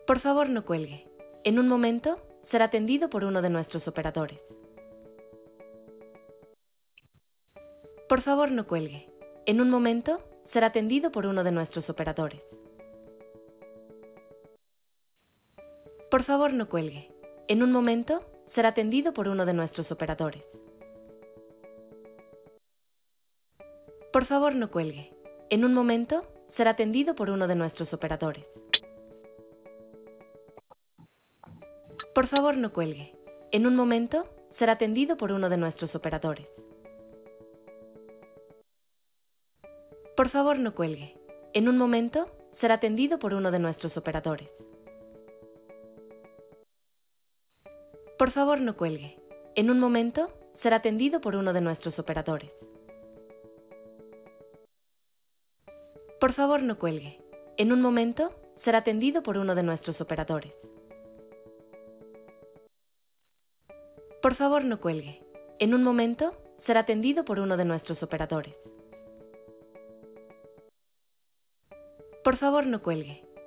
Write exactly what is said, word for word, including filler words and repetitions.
Por favor, no cuelgue. En un momento, será atendido por uno de nuestros operadores. Por favor, no cuelgue. En un momento, será atendido por uno de nuestros operadores. Por favor, no cuelgue. En un momento, será atendido por uno de nuestros operadores. Por favor, no cuelgue. En un momento, será atendido por uno de nuestros operadores. Por favor, no cuelgue. En un momento, será atendido por uno de nuestros operadores. Por favor, no cuelgue. En un momento, será atendido por uno de nuestros operadores. Por favor, no cuelgue. En un momento, será atendido por uno de nuestros operadores. Por favor, no cuelgue. En un momento, será atendido por uno de nuestros operadores. Por favor, no cuelgue. En un momento, será atendido por uno de nuestros operadores. Por favor, no cuelgue.